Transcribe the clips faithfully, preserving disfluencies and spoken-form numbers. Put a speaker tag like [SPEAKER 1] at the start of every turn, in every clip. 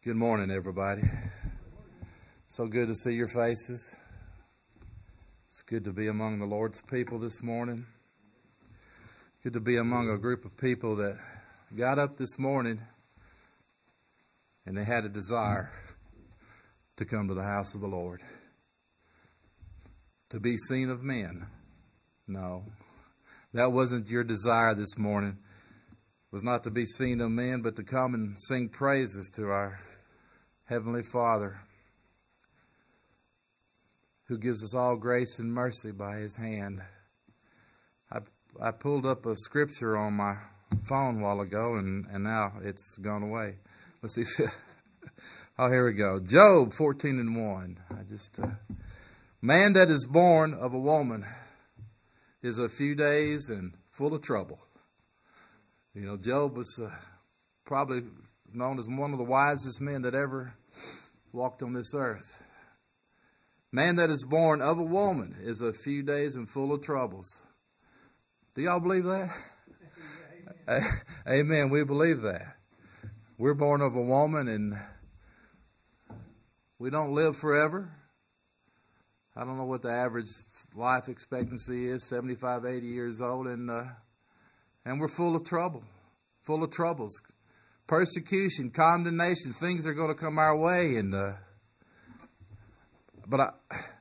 [SPEAKER 1] Good morning, everybody. So good to see your faces. It's good to be among the Lord's people this morning. Good to be among a group of people that got up this morning and they had a desire to come to the house of the Lord. To be seen of men. No, that wasn't your desire this morning. It was not to be seen of men, but to come and sing praises to our Heavenly Father, who gives us all grace and mercy by His hand. I I pulled up a scripture on my phone a while ago, and, and now it's gone away. Let's see. Oh, here we go. Job fourteen and one. I just uh, man that is born of a woman is a few days and full of trouble. You know, Job was uh, probably known as one of the wisest men that ever walked on this earth. Man that is born of a woman is a few days and full of troubles. Do y'all believe that? Amen. Amen. We believe that. We're born of a woman and we don't live forever. I don't know what the average life expectancy is, seventy-five, eighty years old, and uh, and we're full of trouble, full of troubles. Persecution, condemnation, things are going to come our way, and uh, but I,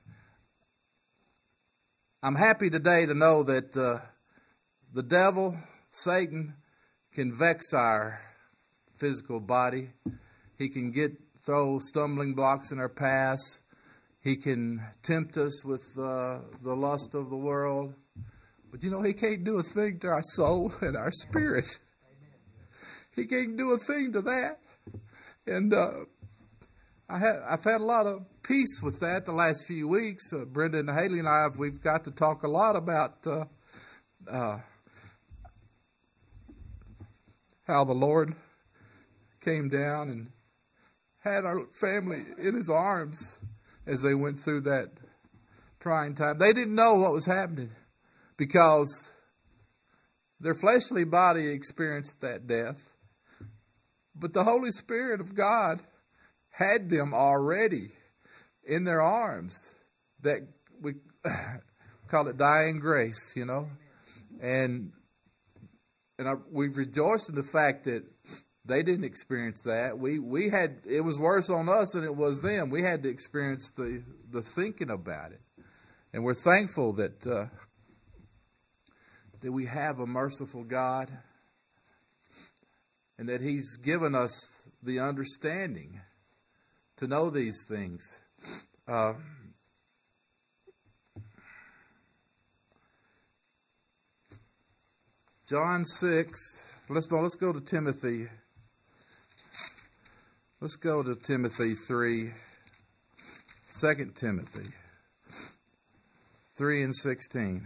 [SPEAKER 1] I'm happy today to know that uh, the devil, Satan, can vex our physical body. He can get throw stumbling blocks in our paths. He can tempt us with uh, the lust of the world, but you know he can't do a thing to our soul and our spirit. He can't do a thing to that. And uh, I had, I've had a lot of peace with that the last few weeks. Uh, Brenda and Haley and I, have, we've got to talk a lot about uh, uh, how the Lord came down and had our family in His arms as they went through that trying time. They didn't know what was happening because their fleshly body experienced that death. But the Holy Spirit of God had them already in their arms. That we call it dying grace, you know. And and I, we've rejoiced in the fact that they didn't experience that. We we had it was worse on us than it was them. We had to experience the the thinking about it, and we're thankful that uh, that we have a merciful God. And that He's given us the understanding to know these things. Uh, John six. Let's no. Let's go to Timothy. Let's go to Timothy three. Second Timothy three and sixteen.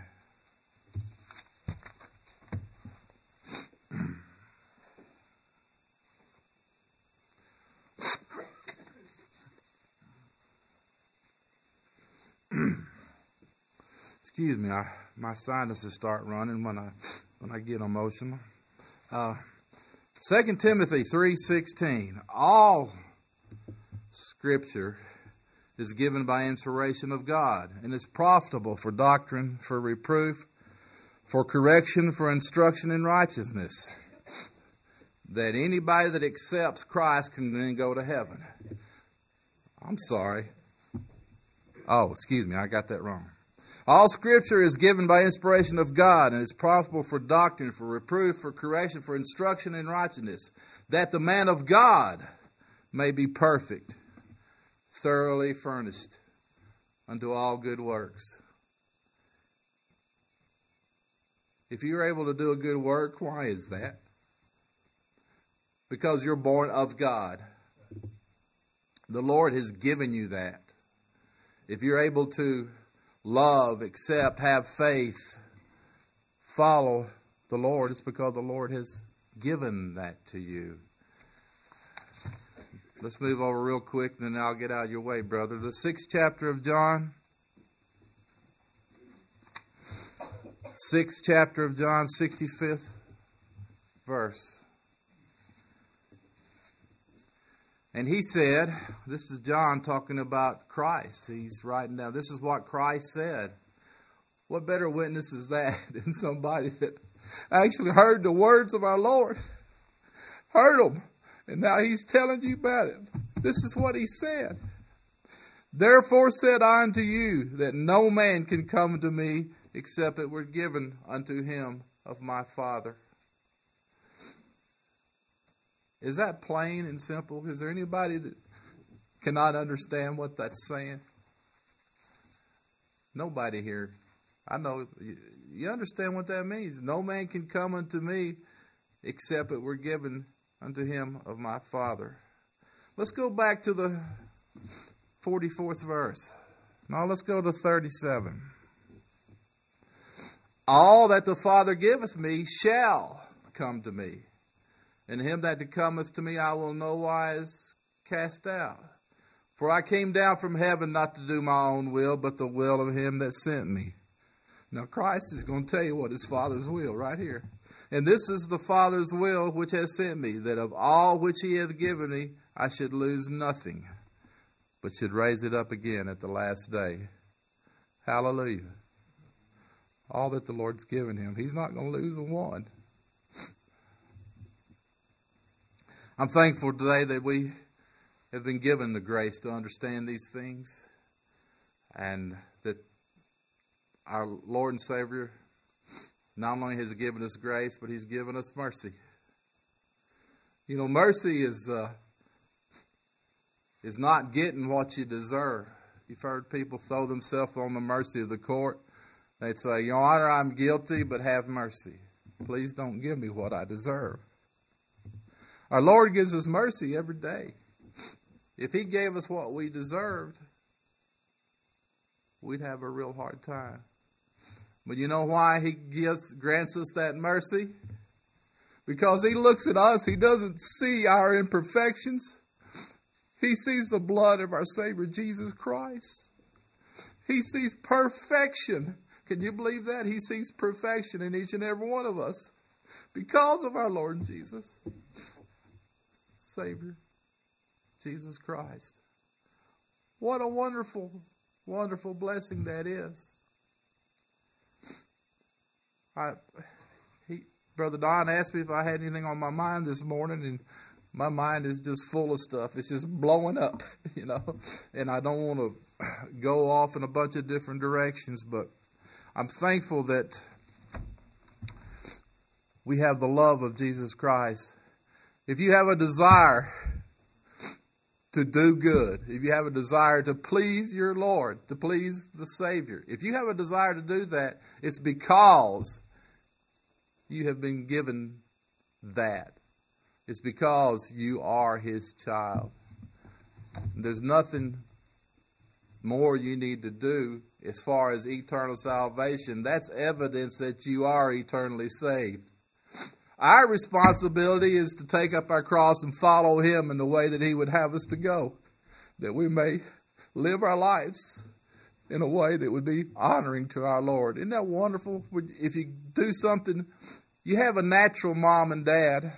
[SPEAKER 1] Excuse me, I, my sinuses start running when I when I get emotional. Uh, Second Timothy three sixteen. All Scripture is given by inspiration of God and is profitable for doctrine, for reproof, for correction, for instruction in righteousness, that anybody that accepts Christ can then go to heaven. I'm sorry. Oh, excuse me, I got that wrong. All Scripture is given by inspiration of God and is profitable for doctrine, for reproof, for correction, for instruction in righteousness, that the man of God may be perfect, thoroughly furnished unto all good works. If you're able to do a good work, why is that? Because you're born of God. The Lord has given you that. If you're able to love, accept, have faith, follow the Lord, it's because the Lord has given that to you. Let's move over real quick, and then I'll get out of your way, brother. The sixth chapter of John. Sixth chapter of John, sixty-fifth verse. And he said, this is John talking about Christ. He's writing down, this is what Christ said. What better witness is that than somebody that actually heard the words of our Lord? Heard them. And now he's telling you about it. This is what he said. Therefore said I unto you, that no man can come to me except it were given unto him of my Father. Is that plain and simple? Is there anybody that cannot understand what that's saying? Nobody here. I know you understand what that means. No man can come unto me except it were given unto him of my Father. Let's go back to the forty-fourth verse. Now let's go to thirty-seven. All that the Father giveth me shall come to me, and him that cometh to me I will no wise cast out. For I came down from heaven not to do my own will, but the will of him that sent me. Now Christ is going to tell you what his Father's will right here. And this is the Father's will which has sent me, that of all which he hath given me I should lose nothing, but should raise it up again at the last day. Hallelujah. All that the Lord's given him, he's not going to lose a one. I'm thankful today that we have been given the grace to understand these things, and that our Lord and Savior not only has given us grace, but he's given us mercy. You know, mercy is uh, is not getting what you deserve. You've heard people throw themselves on the mercy of the court. They'd say, Your Honor, I'm guilty, but have mercy. Please don't give me what I deserve. Our Lord gives us mercy every day. If he gave us what we deserved, we'd have a real hard time. But you know why he gives, grants us that mercy? Because he looks at us. He doesn't see our imperfections. He sees the blood of our Savior, Jesus Christ. He sees perfection. Can you believe that? He sees perfection in each and every one of us because of our Lord Jesus, Savior, Jesus Christ. What a wonderful, wonderful blessing that is. I, he, Brother Don asked me if I had anything on my mind this morning, and my mind is just full of stuff. It's just blowing up, you know, and I don't want to go off in a bunch of different directions, but I'm thankful that we have the love of Jesus Christ. If you have a desire to do good, if you have a desire to please your Lord, to please the Savior, if you have a desire to do that, it's because you have been given that. It's because you are his child. There's nothing more you need to do as far as eternal salvation. That's evidence that you are eternally saved. Our responsibility is to take up our cross and follow him in the way that he would have us to go, that we may live our lives in a way that would be honoring to our Lord. Isn't that wonderful? If you do something, you have a natural mom and dad,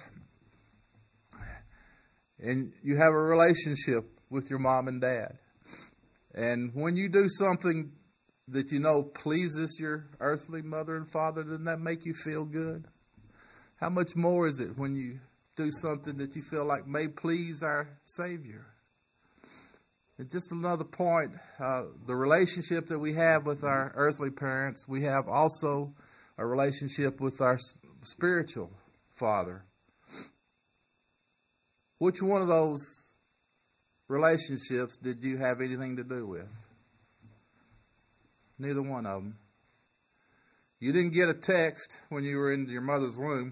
[SPEAKER 1] and you have a relationship with your mom and dad. And when you do something that you know pleases your earthly mother and father, doesn't that make you feel good? How much more is it when you do something that you feel like may please our Savior? And just another point, uh, the relationship that we have with our earthly parents, we have also a relationship with our spiritual father. Which one of those relationships did you have anything to do with? Neither one of them. You didn't get a text when you were in your mother's womb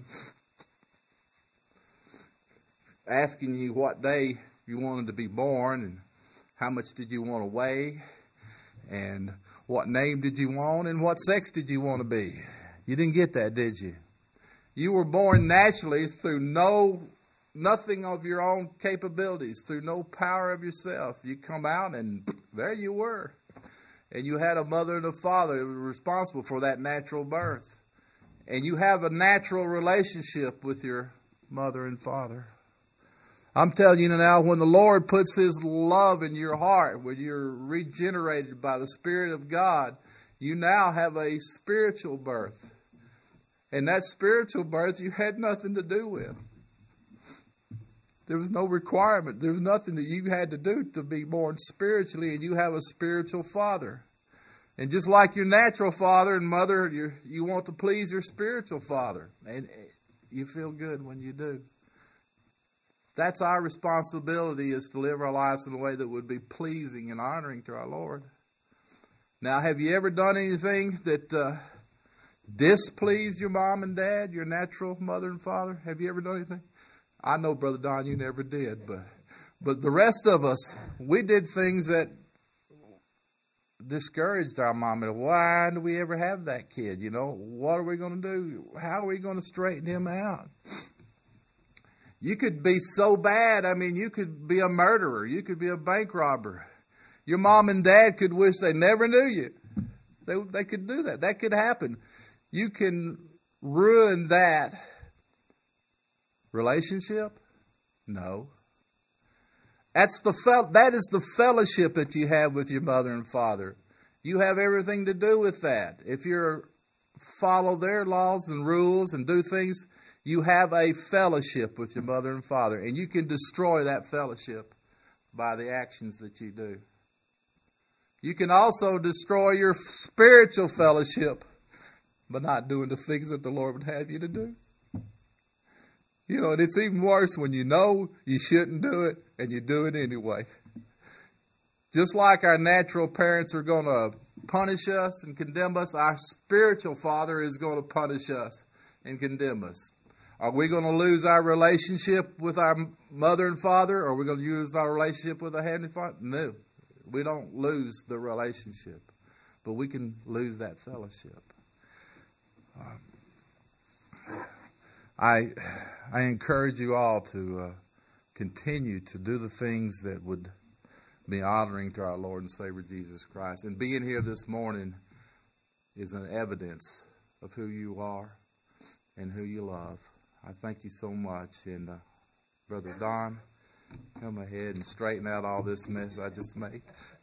[SPEAKER 1] asking you what day you wanted to be born and how much did you want to weigh and what name did you want and what sex did you want to be. You didn't get that, did you? You were born naturally through no nothing of your own capabilities, through no power of yourself. You come out and there you were. And you had a mother and a father who were responsible for that natural birth. And you have a natural relationship with your mother and father. I'm telling you now, when the Lord puts His love in your heart, when you're regenerated by the Spirit of God, you now have a spiritual birth. And that spiritual birth you had nothing to do with. There was no requirement. There was nothing that you had to do to be born spiritually, and you have a spiritual father. And just like your natural father and mother, you you want to please your spiritual father. And you feel good when you do. That's our responsibility, is to live our lives in a way that would be pleasing and honoring to our Lord. Now, have you ever done anything that uh, displeased your mom and dad, your natural mother and father? Have you ever done anything? I know, Brother Don, you never did. But, but the rest of us, we did things that discouraged our mom. And why do we ever have that kid? You know, what are we going to do? How are we going to straighten him out? You could be so bad. I mean, you could be a murderer. You could be a bank robber. Your mom and dad could wish they never knew you. They, they could do that. That could happen. You can ruin that relationship? No. That's the fel- that is the fellowship that you have with your mother and father. You have everything to do with that. If you follow their laws and rules and do things, you have a fellowship with your mother and father, and you can destroy that fellowship by the actions that you do. You can also destroy your spiritual fellowship by not doing the things that the Lord would have you to do. You know, and it's even worse when you know you shouldn't do it and you do it anyway. Just like our natural parents are going to punish us and condemn us, our spiritual Father is going to punish us and condemn us. Are we going to lose our relationship with our mother and father, or are we going to lose our relationship with our Heavenly Father? No. We don't lose the relationship, but we can lose that fellowship. Uh, I I encourage you all to uh, continue to do the things that would be honoring to our Lord and Savior Jesus Christ. And being here this morning is an evidence of who you are and who you love. I thank you so much. And uh, Brother Don, come ahead and straighten out all this mess I just made.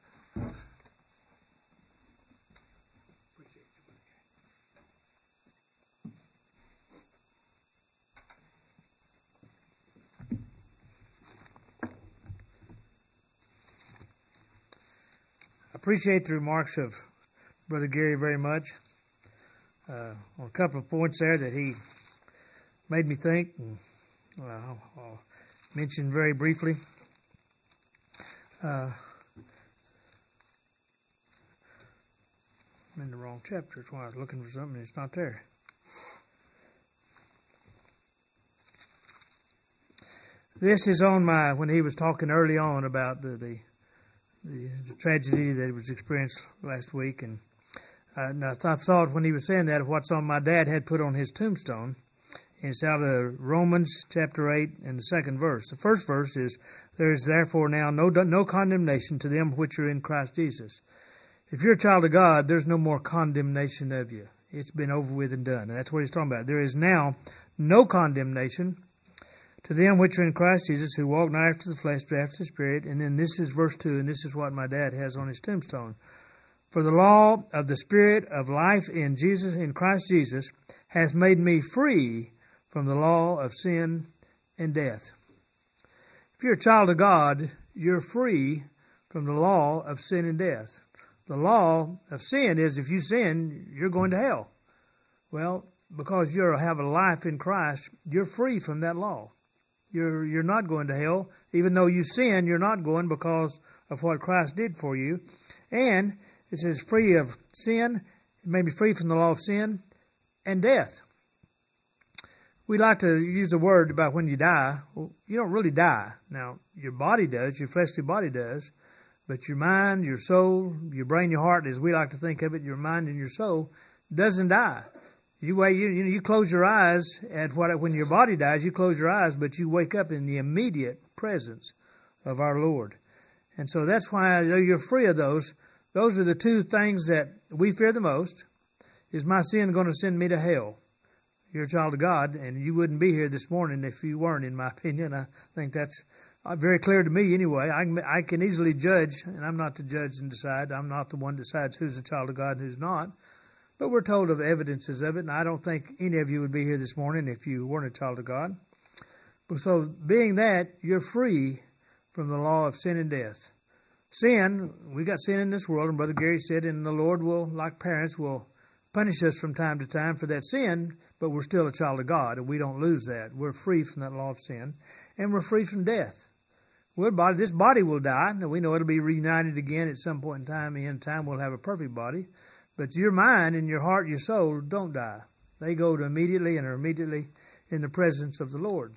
[SPEAKER 2] I appreciate the remarks of Brother Gary very much. Uh, on a couple of points there that he made me think, and uh, I'll, I'll mention very briefly. Uh, I'm in the wrong chapter. That's why I was looking for something. It's not there. This is on my, when he was talking early on about the the, the, the tragedy that was experienced last week. And, uh, and I, th- I thought when he was saying that of what's on my dad had put on his tombstone. And it's out of Romans chapter eight and the second verse. The first verse is, there is therefore now no no condemnation to them which are in Christ Jesus. If you're a child of God, there's no more condemnation of you. It's been over with and done. And that's what he's talking about. There is now no condemnation to them which are in Christ Jesus, who walk not after the flesh, but after the Spirit. And then this is verse two, and this is what my dad has on his tombstone. For the law of the Spirit of life in Jesus, in Christ Jesus, has made me free from the law of sin and death. If you're a child of God, you're free from the law of sin and death. The law of sin is if you sin, you're going to hell. Well, because you have a life in Christ, you're free from that law. You're you're not going to hell. Even though you sin, you're not going because of what Christ did for you. And it says free of sin. It made me free from the law of sin and death. We like to use the word about when you die. Well, you don't really die. Now, your body does, your fleshly body does, but your mind, your soul, your brain, your heart, as we like to think of it, your mind and your soul, doesn't die. You wait, you, you, you close your eyes at what when your body dies, you close your eyes, but you wake up in the immediate presence of our Lord. And so that's why you're free of those. Those are the two things that we fear the most. Is my sin going to send me to hell? you're a child of God, and you wouldn't be here this morning if you weren't, in my opinion. I think that's very clear to me anyway. I can, I can easily judge, and I'm not the judge and decide. I'm not the one that decides who's a child of God and who's not. But we're told of evidences of it, and I don't think any of you would be here this morning if you weren't a child of God. So being that, you're free from the law of sin and death. Sin, we got sin in this world, and Brother Gary said, and the Lord will, like parents, will punish us from time to time for that sin, but we're still a child of God, and we don't lose that. We're free from that law of sin, and we're free from death. We're body, this body will die, and we know it'll be reunited again at some point in time. In time, we'll have a perfect body. But your mind and your heart, your soul, don't die. They go to immediately and are immediately in the presence of the Lord.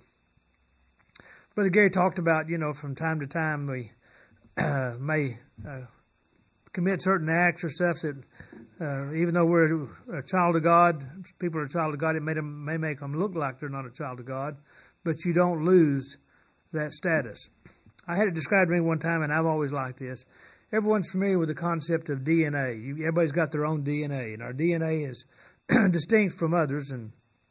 [SPEAKER 2] Brother Gary talked about, you know, from time to time we uh, may uh, commit certain acts or stuff that, uh, even though we're a child of God, people are a child of God, it may, them, may make them look like they're not a child of God, but you don't lose that status. I had it described to me one time, and I've always liked this. Everyone's familiar with the concept of D N A. You, everybody's got their own D N A, and our D N A is distinct from others. And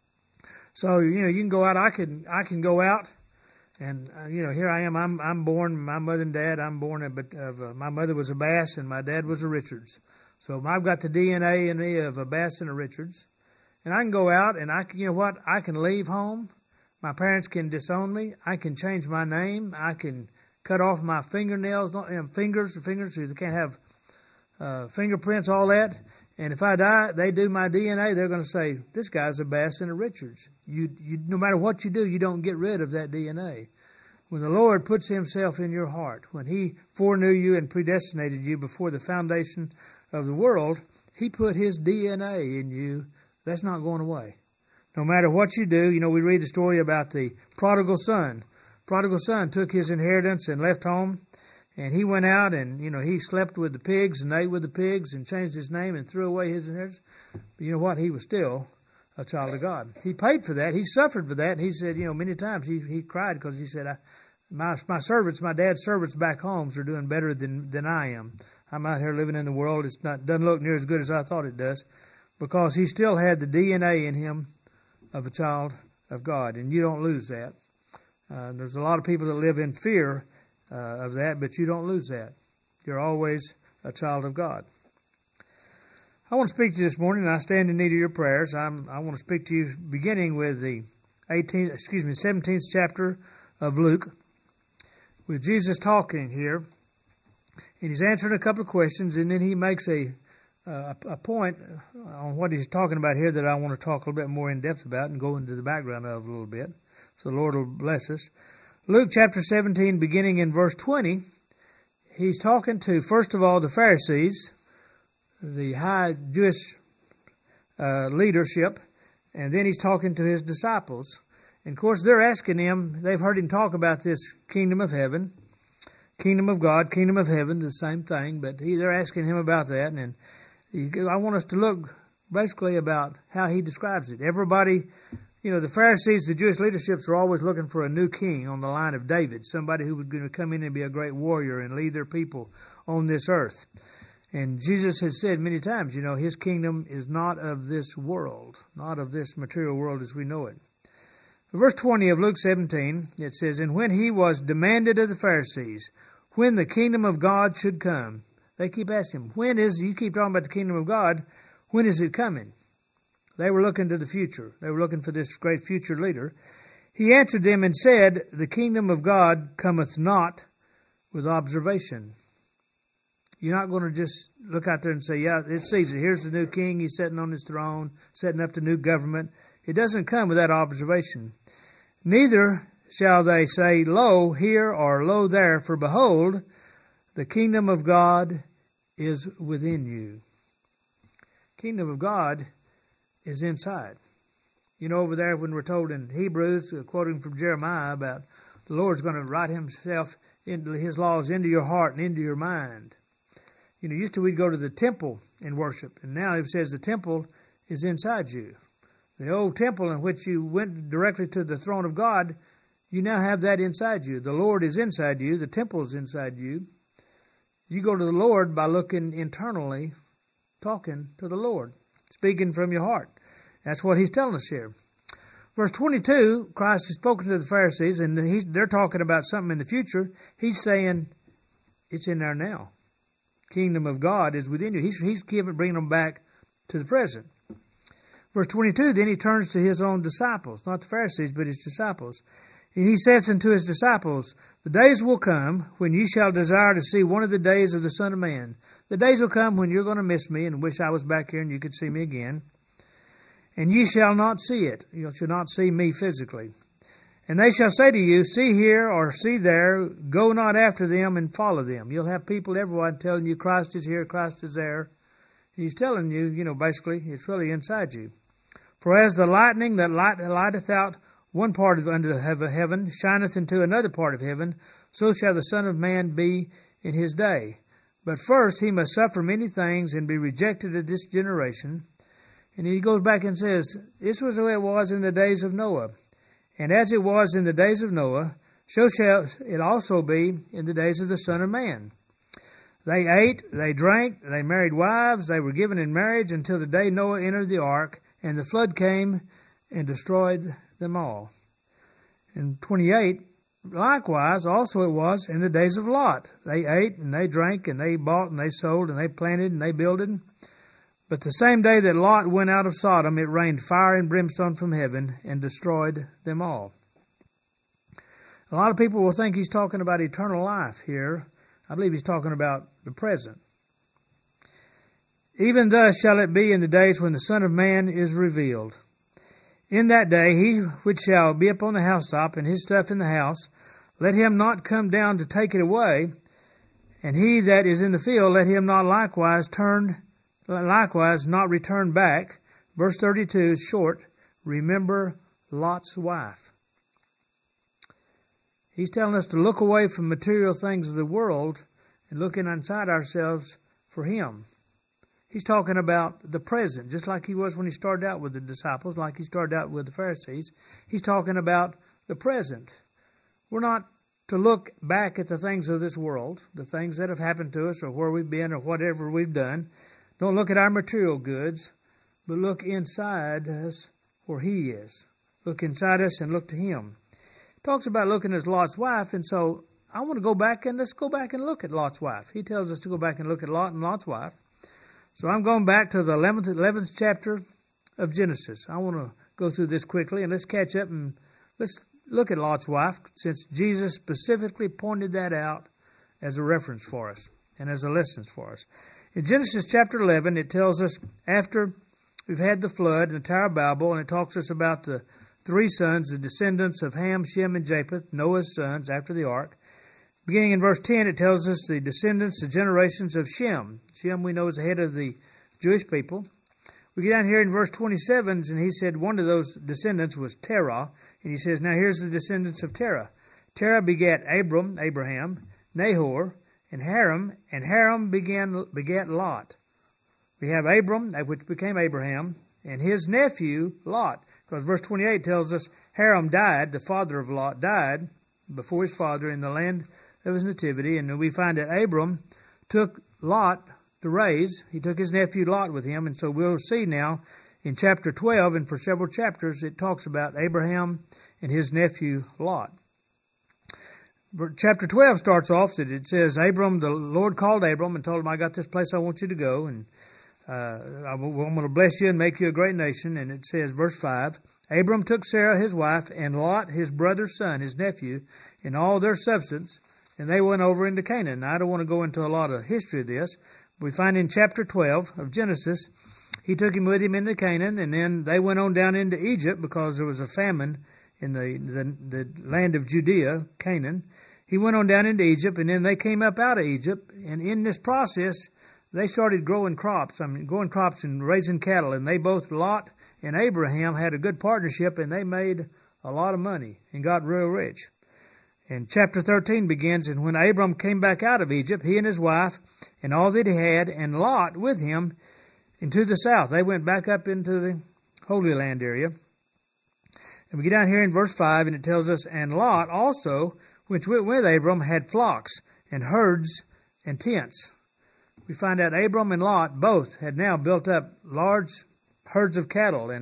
[SPEAKER 2] so, you know, you can go out. I can, I can go out, and uh, you know, here I am. I'm, I'm born. My mother and dad. I'm born of. of uh, my mother was a Bass, and my dad was a Richards. So I've got the D N A in me of a Bass and a Richards, and I can go out, and I, can, you know what? I can leave home. My parents can disown me. I can change my name. I can cut off my fingernails, fingers, fingers, so they can't have uh, fingerprints, all that. And if I die, they do my D N A, they're going to say, this guy's a Bass and a Richards. You, you, no matter what you do, you don't get rid of that D N A. When the Lord puts himself in your heart, when he foreknew you and predestinated you before the foundation of the world, he put his D N A in you. That's not going away. No matter what you do, you know, we read the story about the prodigal son. Prodigal son took his inheritance and left home, and he went out and, you know, he slept with the pigs and ate with the pigs and changed his name and threw away his inheritance. But you know what? He was still a child of God. He paid for that. He suffered for that. And he said, you know, many times he, he cried because he said, I, my, my servants, my dad's servants back home are doing better than, than I am. I'm out here living in the world. It's not, doesn't look near as good as I thought it does, because he still had the D N A in him of a child of God. And you don't lose that. Uh, there's a lot of people that live in fear uh, of that, but you don't lose that. You're always a child of God. I want to speak to you this morning, and I stand in need of your prayers. I'm, I want to speak to you beginning with the eighteenth, excuse me, seventeenth chapter of Luke, with Jesus talking here, and he's answering a couple of questions, and then he makes a uh, a point on what he's talking about here that I want to talk a little bit more in depth about and go into the background of a little bit. So the Lord will bless us. Luke chapter seventeen, beginning in verse twenty, he's talking to, first of all, the Pharisees, the high Jewish uh, leadership, and then he's talking to his disciples. And of course, they're asking him, they've heard him talk about this kingdom of heaven, kingdom of God, kingdom of heaven, the same thing, but he, they're asking him about that. And he, I want us to look basically about how he describes it. Everybody, you know, the Pharisees, the Jewish leaderships are always looking for a new king on the line of David, somebody who was going to come in and be a great warrior and lead their people on this earth. And Jesus has said many times, you know, his kingdom is not of this world, not of this material world as we know it. Verse twenty of Luke seventeen, it says, and when he was demanded of the Pharisees, when the kingdom of God should come, they keep asking him, when is, you keep talking about the kingdom of God, when is it coming? They were looking to the future. They were looking for this great future leader. He answered them and said, the kingdom of God cometh not with observation. You're not going to just look out there and say, yeah, it's Caesar. Here's the new king. He's sitting on his throne, setting up the new government. It doesn't come with that observation. Neither shall they say, lo, here or lo, there, for behold, the kingdom of God is within you. Kingdom of God is inside. You know, over there when we're told in Hebrews, uh, quoting from Jeremiah, about the Lord's going to write himself into his laws into your heart and into your mind. You know, used to we'd go to the temple and worship, and now it says the temple is inside you. The old temple in which you went directly to the throne of God, you now have that inside you. The Lord is inside you. The temple is inside you. You go to the Lord by looking internally, talking to the Lord, speaking from your heart. That's what he's telling us here. Verse twenty-two, Christ has spoken to the Pharisees, and he's, they're talking about something in the future. He's saying, it's in there now. Kingdom of God is within you. He's, he's giving, bringing them back to the present. Verse twenty-two, then he turns to his own disciples, not the Pharisees, but his disciples. And he says unto his disciples, the days will come when ye shall desire to see one of the days of the Son of Man. The days will come when you're going to miss me and wish I was back here and you could see me again. And ye shall not see it. You shall not see me physically. And they shall say to you, see here or see there, go not after them and follow them. You'll have people, everyone, telling you Christ is here, Christ is there. He's telling you, you know, basically, it's really inside you. For as the lightning that light, lighteth out one part of under heaven, shineth into another part of heaven, so shall the Son of Man be in his day. But first he must suffer many things and be rejected of this generation. And he goes back and says, this was the way it was in the days of Noah. And as it was in the days of Noah, so shall it also be in the days of the Son of Man. They ate, they drank, they married wives, they were given in marriage until the day Noah entered the ark, and the flood came and destroyed them all. In twenty-eight, likewise also it was in the days of Lot. They ate and they drank and they bought and they sold and they planted and they builded. But the same day that Lot went out of Sodom, it rained fire and brimstone from heaven and destroyed them all. A lot of people will think he's talking about eternal life here. I believe he's talking about the present. Even thus shall it be in the days when the Son of Man is revealed. In that day he which shall be upon the housetop and his stuff in the house, let him not come down to take it away, and he that is in the field, let him not likewise turn Likewise, not return back. Verse thirty-two is short. Remember Lot's wife. He's telling us to look away from material things of the world and looking inside ourselves for him. He's talking about the present, just like he was when he started out with the disciples, like he started out with the Pharisees. He's talking about the present. We're not to look back at the things of this world, the things that have happened to us or where we've been or whatever we've done. Don't look at our material goods, but look inside us where he is. Look inside us and look to him. It talks about looking at Lot's wife, and so I want to go back and let's go back and look at Lot's wife. He tells us to go back and look at Lot and Lot's wife. So I'm going back to the eleventh, eleventh chapter of Genesis. I want to go through this quickly, and let's catch up and let's look at Lot's wife, since Jesus specifically pointed that out as a reference for us and as a lesson for us. In Genesis chapter eleven, it tells us after we've had the flood and the Tower of Babel, and it talks us about the three sons, the descendants of Ham, Shem, and Japheth, Noah's sons after the ark. Beginning in verse ten, it tells us the descendants, the generations of Shem. Shem, we know, is the head of the Jewish people. We get down here in verse twenty-seven, and he said one of those descendants was Terah. And he says, now here's the descendants of Terah. Terah begat Abram, Abraham, Nahor, and Haram, and Haram began, begat Lot. We have Abram, which became Abraham, and his nephew, Lot. Because verse twenty-eight tells us Haram died, the father of Lot died before his father in the land of his nativity. And we find that Abram took Lot to raise. He took his nephew Lot with him. And so we'll see now in chapter twelve, and for several chapters, it talks about Abraham and his nephew Lot. Chapter twelve starts off that it says, Abram, the Lord called Abram and told him, I got this place I want you to go, and uh, I'm going to bless you and make you a great nation. And it says, verse five, Abram took Sarah his wife and Lot his brother's son, his nephew, and all their substance, and they went over into Canaan. Now, I don't want to go into a lot of history of this. We find in chapter twelve of Genesis, he took him with him into Canaan, and then they went on down into Egypt because there was a famine in the, the, the land of Judea, Canaan. He went on down into Egypt, and then they came up out of Egypt, and in this process, they started growing crops, I mean, growing crops and raising cattle, and they both, Lot and Abraham, had a good partnership, and they made a lot of money and got real rich. And chapter thirteen begins, and when Abram came back out of Egypt, he and his wife, and all that he had, and Lot with him, into the south. They went back up into the Holy Land area. And we get down here in verse five, and it tells us, and Lot also, which went with Abram, had flocks and herds and tents. We find out Abram and Lot both had now built up large herds of cattle and,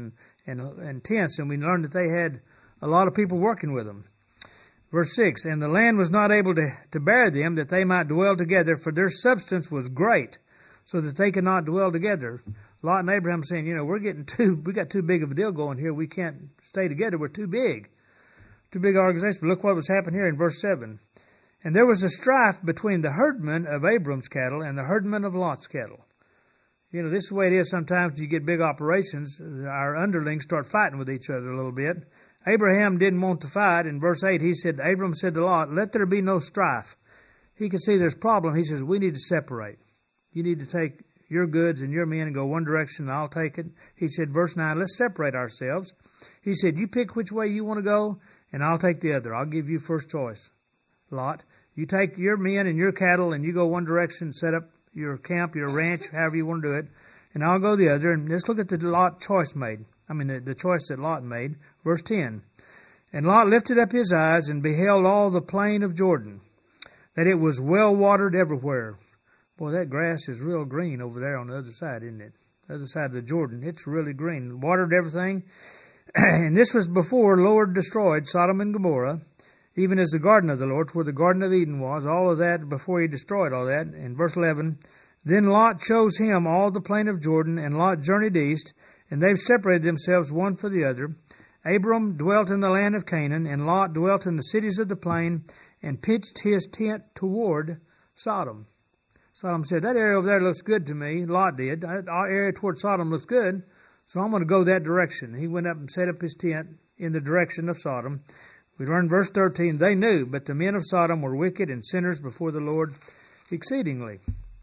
[SPEAKER 2] and, and tents, and we learned that they had a lot of people working with them. Verse six, and the land was not able to, to bear them, that they might dwell together, for their substance was great, so that they could not dwell together. Lot and Abraham saying, you know, we're getting too, we got too big of a deal going here. We can't stay together. We're too big. Too big organization. But look what was happening here in verse seven. And there was a strife between the herdmen of Abram's cattle and the herdmen of Lot's cattle. You know, this is the way it is sometimes. You get big operations, our underlings start fighting with each other a little bit. Abraham didn't want to fight. In verse eight, he said, Abram said to Lot, let there be no strife. He could see there's a problem. He says, we need to separate. You need to take your goods and your men and go one direction, and I'll take it. He said, verse nine, let's separate ourselves. He said, you pick which way you want to go, and I'll take the other. I'll give you first choice, Lot. You take your men and your cattle, and you go one direction, set up your camp, your ranch, however you want to do it, and I'll go the other. And let's look at the Lot choice made. I mean, the, the choice that Lot made. Verse ten. And Lot lifted up his eyes and beheld all the plain of Jordan, that it was well watered everywhere. Boy, that grass is real green over there on the other side, isn't it? The other side of the Jordan. It's really green. Watered everything. And this was before the Lord destroyed Sodom and Gomorrah, even as the garden of the Lord, where the Garden of Eden was. All of that before he destroyed all that. In verse eleven, then Lot chose him all the plain of Jordan, and Lot journeyed east, and they separated themselves one for the other. Abram dwelt in the land of Canaan, and Lot dwelt in the cities of the plain, and pitched his tent toward Sodom. Sodom said, that area over there looks good to me. Lot did. That area toward Sodom looks good, so I'm going to go that direction. He went up and set up his tent in the direction of Sodom. We learn verse thirteen, they knew, but the men of Sodom were wicked and sinners before the Lord exceedingly.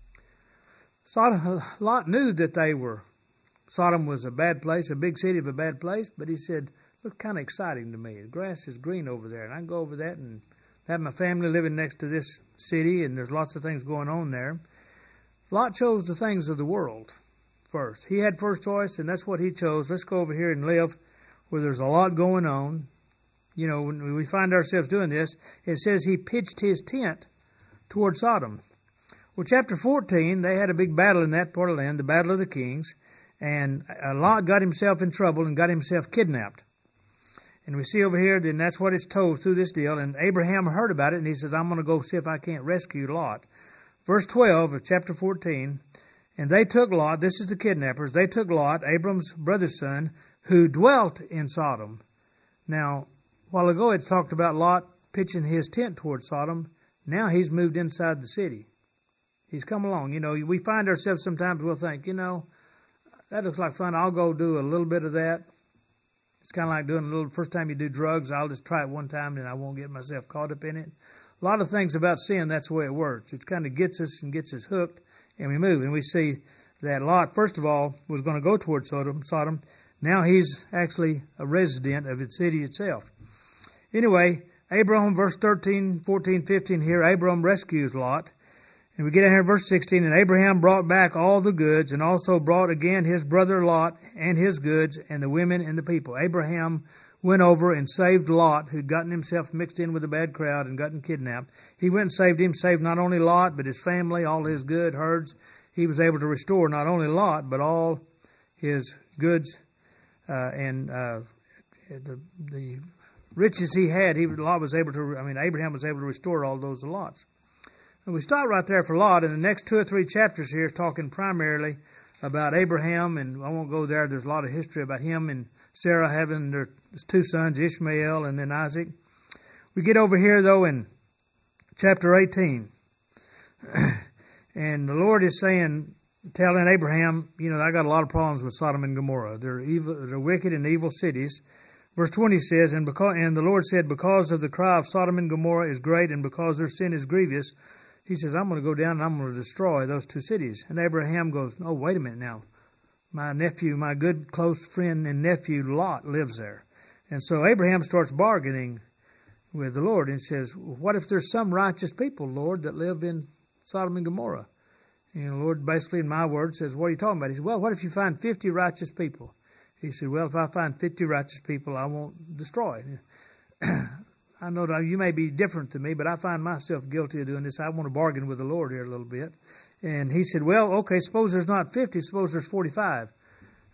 [SPEAKER 2] Sodom, Lot knew that they were, Sodom was a bad place, a big city of a bad place, but he said, look kind of exciting to me. The grass is green over there, and I can go over that and have my family living next to this city, and there's lots of things going on there. Lot chose the things of the world first. He had first choice, and that's what he chose. Let's go over here and live where there's a lot going on. You know, when we find ourselves doing this, it says he pitched his tent toward Sodom. Well, chapter fourteen, they had a big battle in that part of the land, the Battle of the Kings, and Lot got himself in trouble and got himself kidnapped. And we see over here, then that's what it's told through this deal. And Abraham heard about it, and he says, I'm going to go see if I can't rescue Lot. Verse twelve of chapter fourteen, and they took Lot, this is the kidnappers, they took Lot, Abram's brother's son, who dwelt in Sodom. Now, a while ago it talked about Lot pitching his tent toward Sodom. Now he's moved inside the city. He's come along. You know, we find ourselves sometimes, we'll think, you know, that looks like fun. I'll go do a little bit of that. It's kind of like doing a little, first time you do drugs, I'll just try it one time and I won't get myself caught up in it. A lot of things about sin, that's the way it works. It kind of gets us and gets us hooked, and we move. And we see that Lot, first of all, was going to go toward Sodom. Sodom. Now he's actually a resident of its city itself. Anyway, Abraham, verse thirteen, fourteen, fifteen here, Abraham rescues Lot. And we get in here verse sixteen, and Abraham brought back all the goods, and also brought again his brother Lot and his goods, and the women and the people. Abraham went over and saved Lot, who'd gotten himself mixed in with a bad crowd and gotten kidnapped. He went and saved him, saved not only Lot, but his family, all his good herds. He was able to restore not only Lot, but all his goods uh, and uh, the, the riches he had. He, Lot was able to, I mean, Abraham was able to restore all those lots. And we stop right there for Lot, and the next two or three chapters here is talking primarily about Abraham, and I won't go there. There's a lot of history about him and Sarah having their two sons, Ishmael and then Isaac. We get over here, though, in chapter eighteen. And the Lord is saying, telling Abraham, you know, I got a lot of problems with Sodom and Gomorrah. They're evil, they're wicked and evil cities. Verse twenty says, and, because, and the Lord said, because of the cry of Sodom and Gomorrah is great, and because their sin is grievous, he says, I'm going to go down and I'm going to destroy those two cities. And Abraham goes, oh, wait a minute now. My nephew, my good close friend and nephew Lot lives there. And so Abraham starts bargaining with the Lord and says, what if there's some righteous people, Lord, that live in Sodom and Gomorrah? And the Lord basically, in my words, says, what are you talking about? He said, well, what if you find fifty righteous people? He said, well, if I find fifty righteous people, I won't destroy. I know that you may be different to me, but I find myself guilty of doing this. I want to bargain with the Lord here a little bit. And he said, well, okay, suppose there's not fifty, suppose there's forty-five.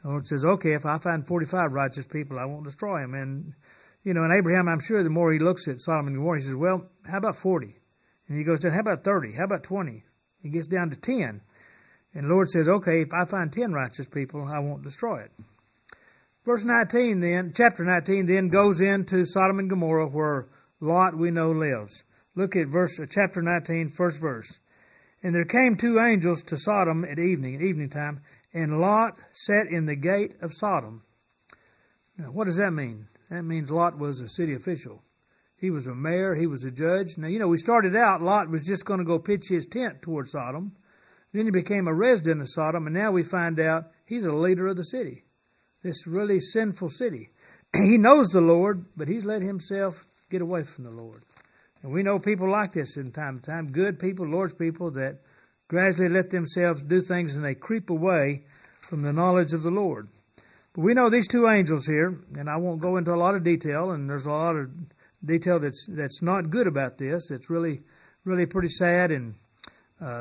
[SPEAKER 2] The Lord says, okay, if I find forty-five righteous people, I won't destroy them. And, you know, and Abraham, I'm sure the more he looks at Sodom and Gomorrah, he says, well, how about forty? And he goes down, how about thirty? How about twenty? He gets down to ten. And the Lord says, okay, if I find ten righteous people, I won't destroy it. Verse nineteen then, chapter nineteen then goes into Sodom and Gomorrah where Lot we know lives. Look at verse, uh, chapter nineteen, first verse. And there came two angels to Sodom at evening, at evening time, and Lot sat in the gate of Sodom. Now, what does that mean? That means Lot was a city official. He was a mayor. He was a judge. Now, you know, we started out, Lot was just going to go pitch his tent toward Sodom. Then he became a resident of Sodom, and now we find out he's a leader of the city, this really sinful city. He knows the Lord, but he's let himself get away from the Lord. And we know people like this from time to time, good people, Lord's people, that gradually let themselves do things and they creep away from the knowledge of the Lord. But we know these two angels here, and I won't go into a lot of detail, and there's a lot of detail that's that's not good about this. It's really, really pretty sad, and uh,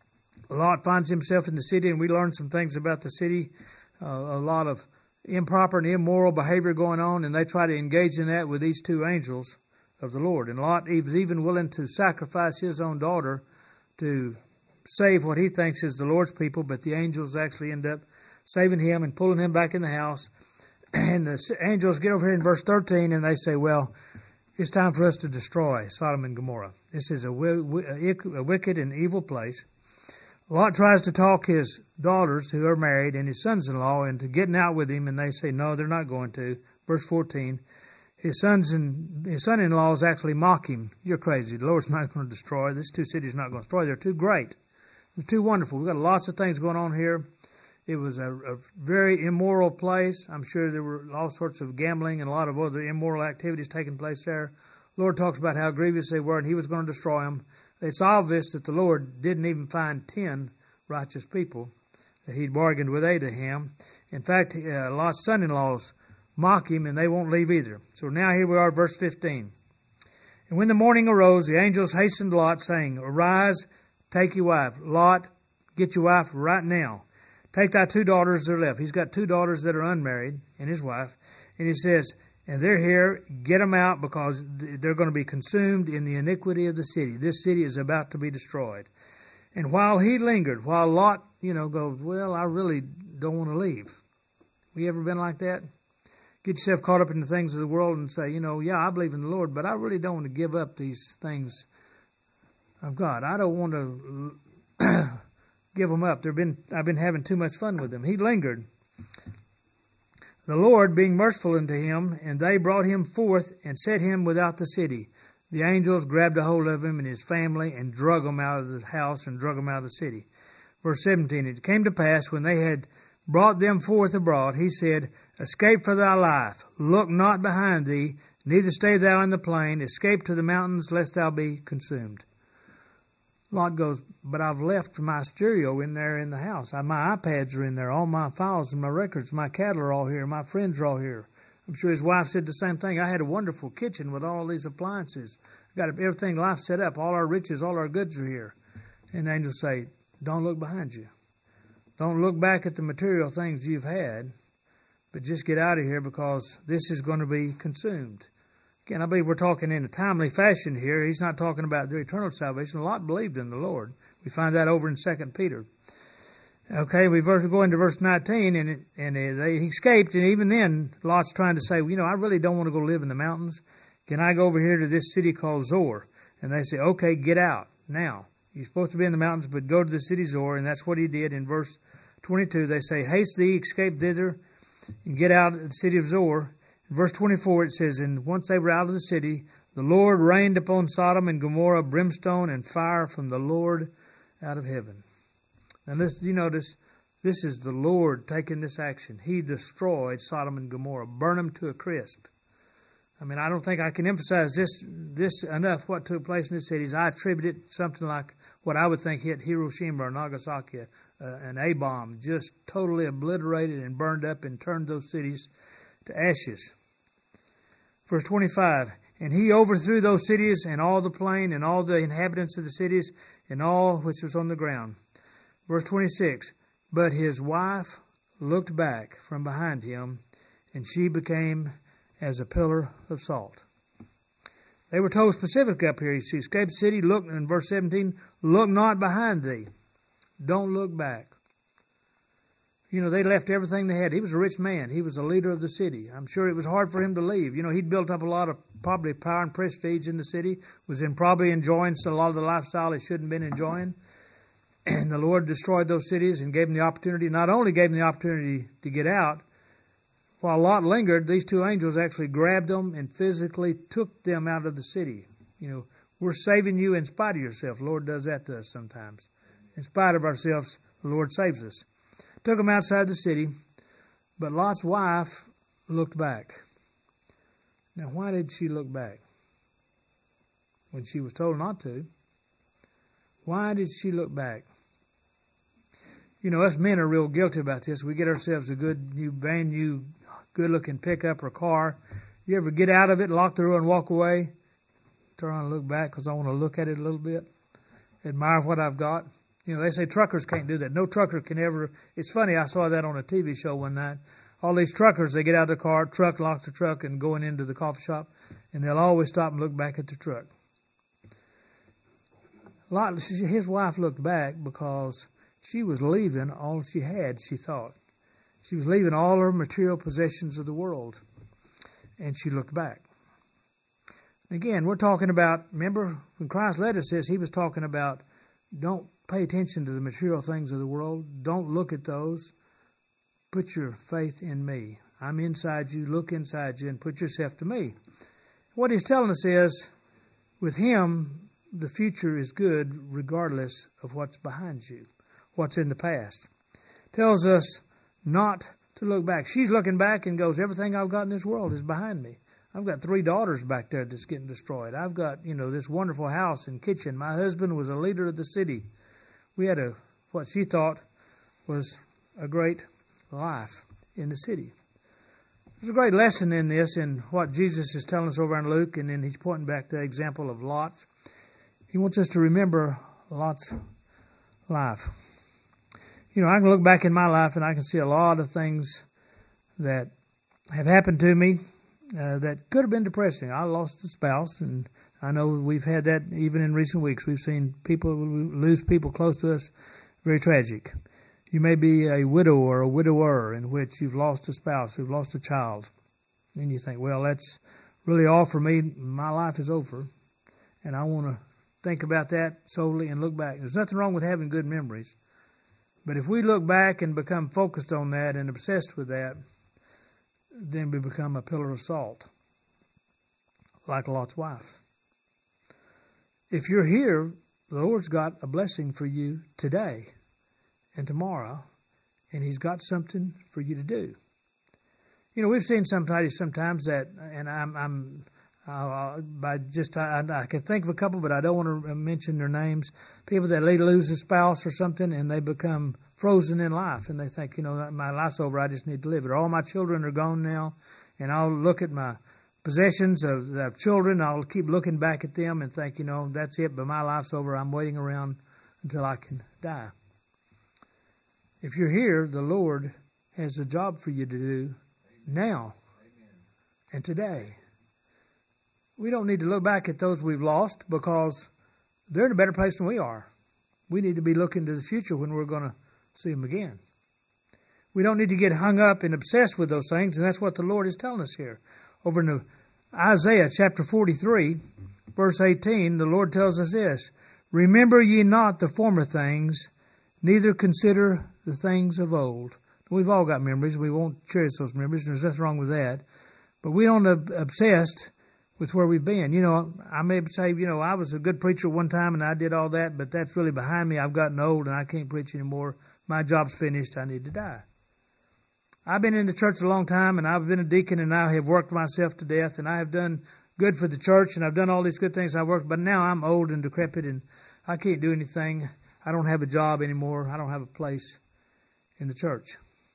[SPEAKER 2] Lot finds himself in the city, and we learn some things about the city, uh, a lot of improper and immoral behavior going on, and they try to engage in that with these two angels of the Lord. And Lot is even willing to sacrifice his own daughter to save what he thinks is the Lord's people, but the angels actually end up saving him and pulling him back in the house. And the angels get over here in verse thirteen, and they say, well, it's time for us to destroy Sodom and Gomorrah. This is a, a wicked and evil place. Lot tries to talk his daughters, who are married, and his sons-in-law into getting out with him, and they say, no, they're not going to. Verse fourteen, his sons and his son-in-laws actually mock him. You're crazy. The Lord's not going to destroy. These two cities are not going to destroy. They're too great. They're too wonderful. We've got lots of things going on here. It was a, a very immoral place. I'm sure there were all sorts of gambling and a lot of other immoral activities taking place there. The Lord talks about how grievous they were, and he was going to destroy them. It's obvious that the Lord didn't even find ten righteous people, that he'd bargained with Abraham. In fact, uh, Lot's son-in-laws mock him, and they won't leave either. So now here we are, verse fifteen. And when the morning arose, the angels hastened Lot, saying, arise, take your wife. Lot, get your wife right now. Take thy two daughters that are left. He's got two daughters that are unmarried, and his wife. And he says, and they're here, get them out, because they're going to be consumed in the iniquity of the city. This city is about to be destroyed. And while he lingered, while Lot, you know, goes, well, I really don't want to leave. You ever been like that? Get yourself caught up in the things of the world and say, you know, yeah, I believe in the Lord, but I really don't want to give up these things of God. I don't want to give them up. They've been, I've been having too much fun with them. He lingered. The Lord being merciful unto him, and they brought him forth and set him without the city. The angels grabbed a hold of him and his family and drug him out of the house and drug him out of the city. Verse seventeen, it came to pass when they had brought them forth abroad, he said, escape for thy life. Look not behind thee, neither stay thou in the plain. Escape to the mountains, lest thou be consumed. Lot goes, but I've left my stereo in there in the house. My iPads are in there, all my files and my records, my cattle are all here, my friends are all here. I'm sure his wife said the same thing. I had a wonderful kitchen with all these appliances. Got everything life set up. All our riches, all our goods are here. And the angels say, don't look behind you. Don't look back at the material things you've had, but just get out of here, because this is going to be consumed. Again, I believe we're talking in a timely fashion here. He's not talking about their eternal salvation. Lot believed in the Lord. We find that over in Second Peter. Okay, we go into verse nineteen, and it, and they escaped, and even then, Lot's trying to say, well, you know, I really don't want to go live in the mountains. Can I go over here to this city called Zoar? And they say, okay, get out now. You're supposed to be in the mountains, but go to the city Zoar, and that's what he did. In verse twenty-two, they say, haste thee, escape thither, and get out of the city of Zoar. In verse twenty-four, it says, and once they were out of the city, the Lord rained upon Sodom and Gomorrah brimstone and fire from the Lord out of heaven. Now, this, you notice, this is the Lord taking this action. He destroyed Sodom and Gomorrah, burned them to a crisp. I mean, I don't think I can emphasize this this enough, what took place in the cities. I attribute it to something like what I would think hit Hiroshima or Nagasaki, uh, an A-bomb, just totally obliterated and burned up and turned those cities to ashes. Verse twenty-five, and he overthrew those cities and all the plain and all the inhabitants of the cities and all which was on the ground. Verse twenty-six, but his wife looked back from behind him, and she became as a pillar of salt. They were told specifically up here, you see, escape the city, look, in verse seventeen, look not behind thee. Don't look back. You know, they left everything they had. He was a rich man. He was the leader of the city. I'm sure it was hard for him to leave. You know, he'd built up a lot of probably power and prestige in the city, was in probably enjoying a lot of the lifestyle he shouldn't have been enjoying. And the Lord destroyed those cities and gave him the opportunity, not only gave him the opportunity to get out, while Lot lingered, these two angels actually grabbed them and physically took them out of the city. You know, we're saving you in spite of yourself. The Lord does that to us sometimes. In spite of ourselves, the Lord saves us. Took them outside the city, but Lot's wife looked back. Now, why did she look back? When she was told not to. Why did she look back? You know, us men are real guilty about this. We get ourselves a good, new, brand new, good-looking pickup or car. You ever get out of it, lock the door, and walk away? Turn around and look back because I want to look at it a little bit, admire what I've got. You know, they say truckers can't do that. No trucker can ever. It's funny, I saw that on a T V show one night. All these truckers, they get out of the car, truck, locks the truck, and going into the coffee shop, and they'll always stop and look back at the truck. Lot, his wife looked back because she was leaving all she had, she thought. She was leaving all her material possessions of the world, and she looked back. Again, we're talking about, remember, when Christ led us this, he was talking about don't pay attention to the material things of the world. Don't look at those. Put your faith in me. I'm inside you. Look inside you and put yourself to me. What he's telling us is, with him, the future is good regardless of what's behind you, what's in the past. Tells us not to look back. She's looking back and goes, everything I've got in this world is behind me. I've got three daughters back there that's getting destroyed. I've got, you know, this wonderful house and kitchen. My husband was a leader of the city. We had a what she thought was a great life in the city. There's a great lesson in this in what Jesus is telling us over in Luke, and then he's pointing back to the example of Lot. He wants us to remember Lot's life. You know, I can look back in my life and I can see a lot of things that have happened to me uh, that could have been depressing. I lost a spouse, and I know we've had that even in recent weeks. We've seen people lose people close to us. Very tragic. You may be a widow or a widower in which you've lost a spouse, you've lost a child. And you think, well, that's really all for me. My life is over. And I want to think about that solely and look back. There's nothing wrong with having good memories. But if we look back and become focused on that and obsessed with that, then we become a pillar of salt, like Lot's wife. If you're here, the Lord's got a blessing for you today and tomorrow, and he's got something for you to do. You know, we've seen sometimes sometimes that, and I'm, I'm uh, by just I, I can think of a couple, but I don't want to mention their names. People that lose a spouse or something, and they become frozen in life, and they think, you know, my life's over. I just need to live it. All my children are gone now, and I'll look at my possessions of, of children. I'll keep looking back at them and think, you know, that's it. But my life's over. I'm waiting around until I can die. If you're here, the Lord has a job for you to do now and today. We don't need to look back at those we've lost because they're in a better place than we are. We need to be looking to the future when we're going to see them again. We don't need to get hung up and obsessed with those things, and that's what the Lord is telling us here. Over in the Isaiah chapter forty-three, verse eighteen, the Lord tells us this, remember ye not the former things, neither consider the things of old. We've all got memories. We won't cherish those memories. There's nothing wrong with that. But we don't ob- obsessed with where we've been. You know, I may say, you know, I was a good preacher one time and I did all that, but that's really behind me. I've gotten old and I can't preach anymore. My job's finished. I need to die. I've been in the church a long time, and I've been a deacon, and I have worked myself to death, and I have done good for the church, and I've done all these good things I worked, but now I'm old and decrepit, and I can't do anything. I don't have a job anymore. I don't have a place in the church.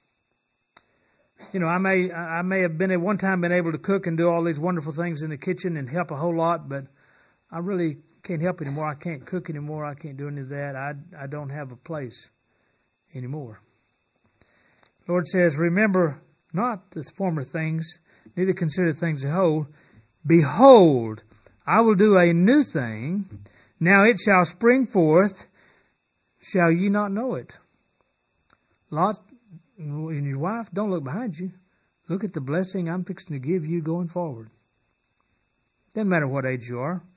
[SPEAKER 2] You know, I may I may have been at one time been able to cook and do all these wonderful things in the kitchen and help a whole lot, but I really can't help anymore. I can't cook anymore. I can't do any of that. I, I don't have a place anymore. Lord says, remember not the former things, neither consider things of old. Behold, I will do a new thing. Now it shall spring forth. Shall ye not know it? Lot and your wife, don't look behind you. Look at the blessing I'm fixing to give you going forward. Doesn't matter what age you are.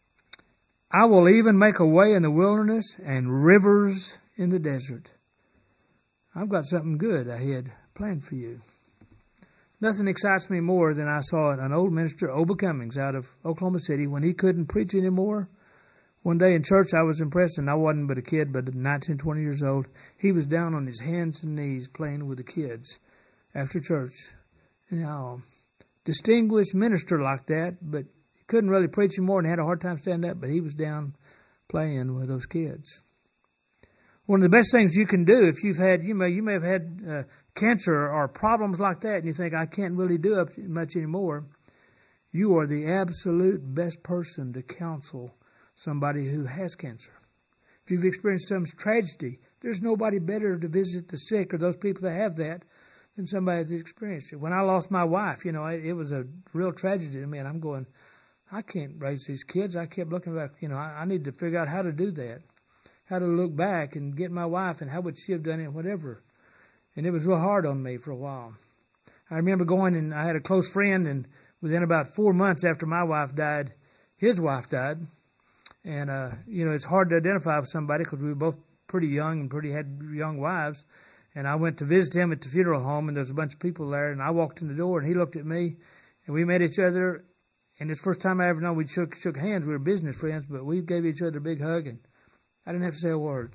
[SPEAKER 2] I will even make a way in the wilderness and rivers in the desert. I've got something good ahead planned for you. Nothing excites me more than I saw an old minister, Oba Cummings, out of Oklahoma City, when he couldn't preach anymore. One day in church, I was impressed, and I wasn't but a kid, but nineteen, twenty years old. He was down on his hands and knees playing with the kids after church. You know, distinguished minister like that, but he couldn't really preach anymore and had a hard time standing up, but he was down playing with those kids. One of the best things you can do if you've had, you may, you may have had uh, cancer or problems like that, and you think, I can't really do up much anymore. You are the absolute best person to counsel somebody who has cancer. If you've experienced some tragedy, there's nobody better to visit the sick or those people that have that than somebody that's experienced it. When I lost my wife, you know, it, it was a real tragedy to me, and I'm going, I can't raise these kids. I kept looking back, you know, I, I need to figure out how to do that, how to look back and get my wife, and how would she have done it, whatever. And it was real hard on me for a while. I remember going, and I had a close friend, and within about four months after my wife died, his wife died. And, uh, you know, it's hard to identify with somebody because we were both pretty young and pretty had young wives. And I went to visit him at the funeral home, and there was a bunch of people there. And I walked in the door, and he looked at me, and we met each other. And it's the first time I ever known we shook, shook hands. We were business friends, but we gave each other a big hug, and I didn't have to say a word.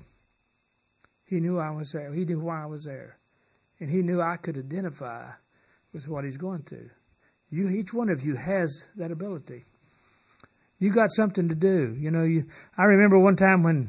[SPEAKER 2] He knew I was there. He knew why I was there. And he knew I could identify with what he's going through. You, each one of you has that ability. You got something to do. You know, you. I remember one time when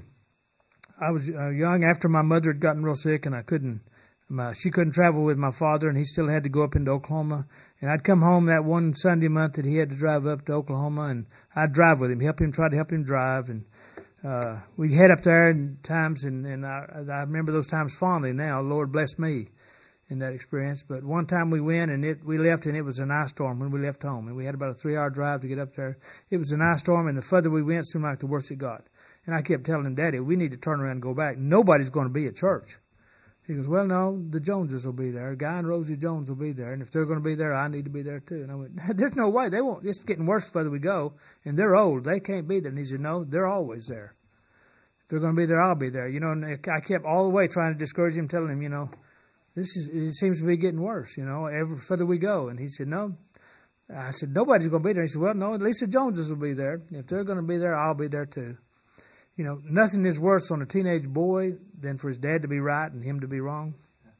[SPEAKER 2] I was uh, young, after my mother had gotten real sick, and I couldn't, my, she couldn't travel with my father, and he still had to go up into Oklahoma. And I'd come home that one Sunday month that he had to drive up to Oklahoma, and I'd drive with him, help him, try to help him drive. And uh, we'd head up there in times, and, and I, I remember those times fondly now. Lord bless me in that experience. But one time we went, and it we left, and it was an ice storm when we left home. And we had about a three-hour drive to get up there. It was an ice storm, and the further we went, it seemed like the worse it got. And I kept telling him, Daddy, we need to turn around and go back. Nobody's going to be at church. He goes, well, no, the Joneses will be there. Guy and Rosie Jones will be there. And if they're going to be there, I need to be there too. And I went, there's no way. They won't. It's getting worse the further we go. And they're old. They can't be there. And he said, no, they're always there. If they're going to be there, I'll be there. You know, and I kept all the way trying to discourage him, telling him, you know, this is, it seems to be getting worse, you know, every further we go. And he said, no. I said, nobody's going to be there. He said, well, no, Lisa Joneses will be there. If they're going to be there, I'll be there too. You know, nothing is worse on a teenage boy than for his dad to be right and him to be wrong.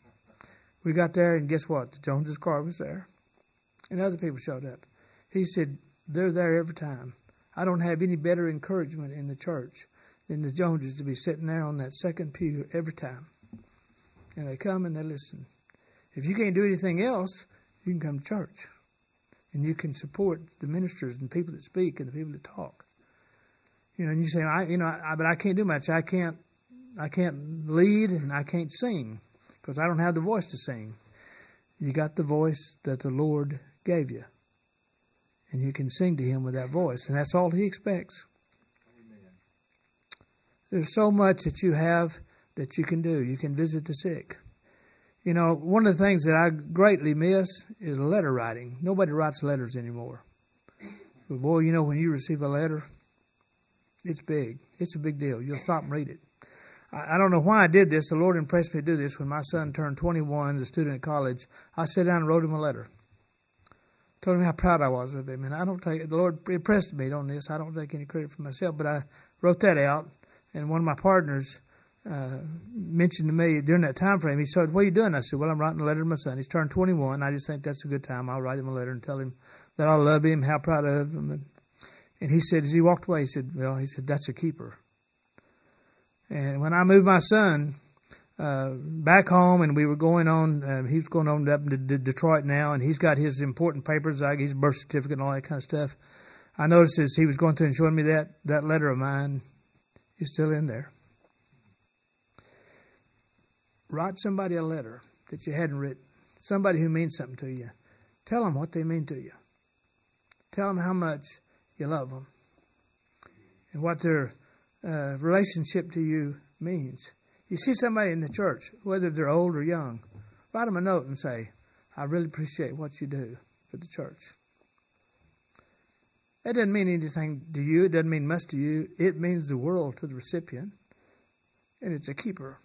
[SPEAKER 2] We got there, and guess what? The Joneses' car was there. And other people showed up. He said, they're there every time. I don't have any better encouragement in the church than the Joneses to be sitting there on that second pew every time. And they come and they listen. If you can't do anything else, you can come to church. And you can support the ministers and people that speak and the people that talk. You know, and you say, I, you know, I, but I can't do much. I can't, I can't lead and I can't sing because I don't have the voice to sing. You got the voice that the Lord gave you. And you can sing to Him with that voice. And that's all He expects. Amen. There's so much that you have that you can do. You can visit the sick. You know, one of the things that I greatly miss is letter writing. Nobody writes letters anymore. But boy, you know, when you receive a letter, it's big. It's a big deal. You'll stop and read it. I, I don't know why I did this. The Lord impressed me to do this. When my son turned twenty-one, as a student at college, I sat down and wrote him a letter. Told him how proud I was of him. And I don't take, the Lord impressed me on this. I don't take any credit for myself, but I wrote that out. And one of my partners Uh, mentioned to me during that time frame, he said, what are you doing? I said, well, I'm writing a letter to my son. He's turned twenty-one. I just think that's a good time. I'll write him a letter and tell him that I love him, how proud of him. And, and he said, as he walked away, he said, well, he said, that's a keeper. And when I moved my son uh, back home and we were going on, uh, he was going on up to D- Detroit now, and he's got his important papers, like his birth certificate and all that kind of stuff. I noticed as he was going through and showing me that, that letter of mine is still in there. Write somebody a letter. that you hadn't written, somebody who means something to you, tell them what they mean to you. Tell them how much you love them and what their uh, relationship to you means. You see somebody in the church, whether they're old or young, write them a note and say, I really appreciate what you do for the church. That doesn't mean anything to you. It doesn't mean much to you. It means the world to the recipient, and it's a keeper.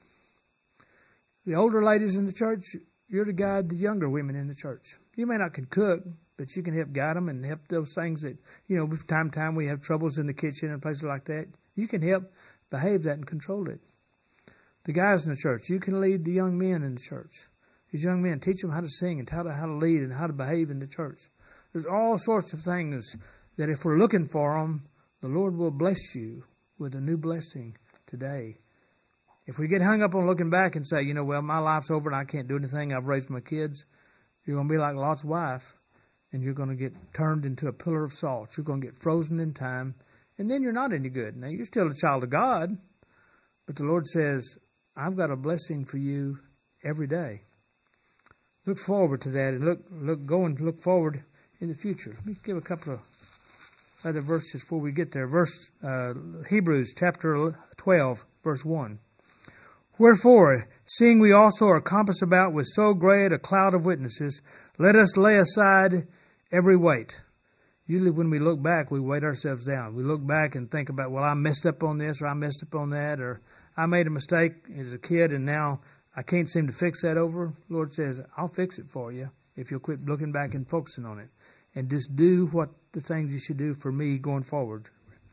[SPEAKER 2] The older ladies in the church, you're to guide the younger women in the church. You may not can cook, but you can help guide them and help those things that, you know, from time to time we have troubles in the kitchen and places like that. You can help behave that and control it. The guys in the church, you can lead the young men in the church. These young men, teach them how to sing and how to, how to lead and how to behave in the church. There's all sorts of things that if we're looking for them, the Lord will bless you with a new blessing today. If we get hung up on looking back and say, you know, well, my life's over and I can't do anything, I've raised my kids, you're going to be like Lot's wife, and you're going to get turned into a pillar of salt. You're going to get frozen in time, and then you're not any good. Now, you're still a child of God, but the Lord says, I've got a blessing for you every day. Look forward to that, and look, look, go and look forward in the future. Let me give a couple of other verses before we get there. Verse uh, Hebrews chapter twelve, verse one. Wherefore, seeing we also are compassed about with so great a cloud of witnesses, let us lay aside every weight. Usually when we look back, we weight ourselves down. We look back and think about, well, I messed up on this, or I messed up on that, or I made a mistake as a kid, and now I can't seem to fix that over. The Lord says, I'll fix it for you if you'll quit looking back and focusing on it. And just do what the things you should do for me going forward.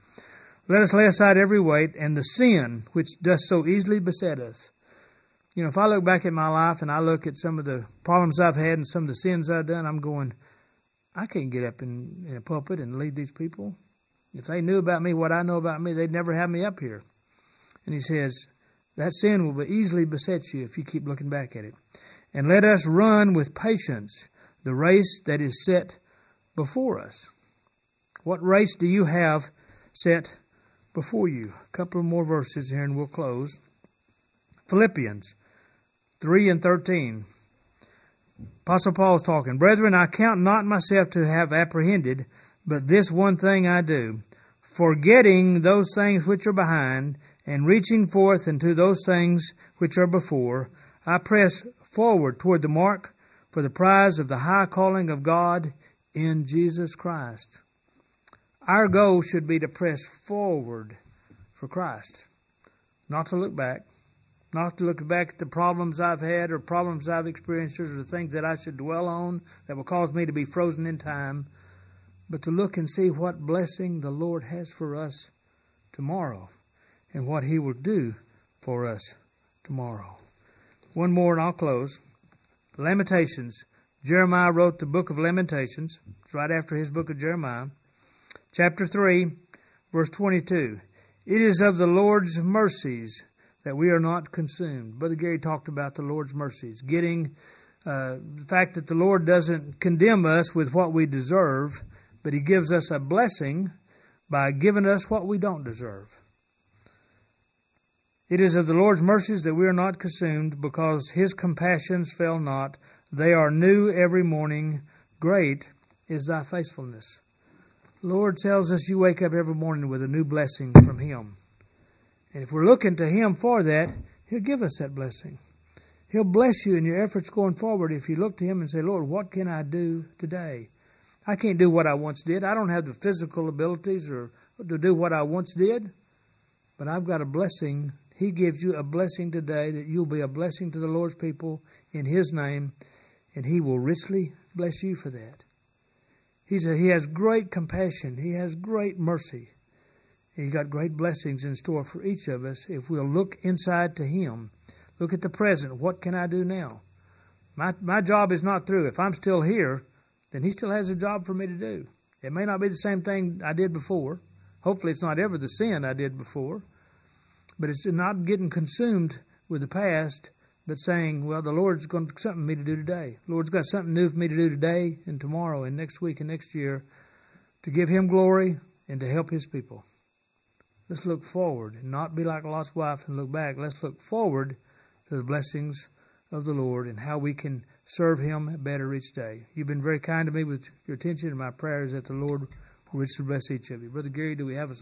[SPEAKER 2] Let us lay aside every weight and the sin which does so easily beset us. You know, if I look back at my life and I look at some of the problems I've had and some of the sins I've done, I'm going, I can't get up in, in a pulpit and lead these people. If they knew about me what I know about me, they'd never have me up here. And he says, that sin will easily beset you if you keep looking back at it. And let us run with patience the race that is set before us. What race do you have set before you? A couple of more verses here and we'll close. Philippians three and thirteen. Apostle Paul's talking. Brethren, I count not myself to have apprehended, but this one thing I do, forgetting those things which are behind, and reaching forth unto those things which are before, I press forward toward the mark for the prize of the high calling of God in Jesus Christ. Our goal should be to press forward for Christ, not to look back, not to look back at the problems I've had or problems I've experienced or the things that I should dwell on that will cause me to be frozen in time, but to look and see what blessing the Lord has for us tomorrow and what He will do for us tomorrow. One more and I'll close. Lamentations. Jeremiah wrote the book of Lamentations. It's right after his book of Jeremiah. Chapter three, verse twenty-two. It is of the Lord's mercies that we are not consumed. Brother Gary talked about the Lord's mercies. Getting uh, the fact that the Lord doesn't condemn us with what we deserve, but He gives us a blessing by giving us what we don't deserve. It is of the Lord's mercies that we are not consumed, because His compassions fail not. They are new every morning. Great is thy faithfulness. The Lord tells us you wake up every morning with a new blessing from Him. And if we're looking to Him for that, He'll give us that blessing. He'll bless you in your efforts going forward if you look to Him and say, Lord, what can I do today? I can't do what I once did. I don't have the physical abilities or to do what I once did. But I've got a blessing. He gives you a blessing today that you'll be a blessing to the Lord's people in His name. And He will richly bless you for that. He's a, he has great compassion. He has great mercy. And He's got great blessings in store for each of us if we'll look inside to Him. Look at the present. What can I do now? My my job is not through. If I'm still here, then He still has a job for me to do. It may not be the same thing I did before. Hopefully it's not ever the sin I did before. But it's not getting consumed with the past, but saying, well, the Lord's got something for me to do today. The Lord's got something new for me to do today and tomorrow and next week and next year to give Him glory and to help His people. Let's look forward and not be like Lot's wife and look back. Let's look forward to the blessings of the Lord and how we can serve Him better each day. You've been very kind to me with your attention, and my prayer is that the Lord will richly bless each of you. Brother Gary, do we have a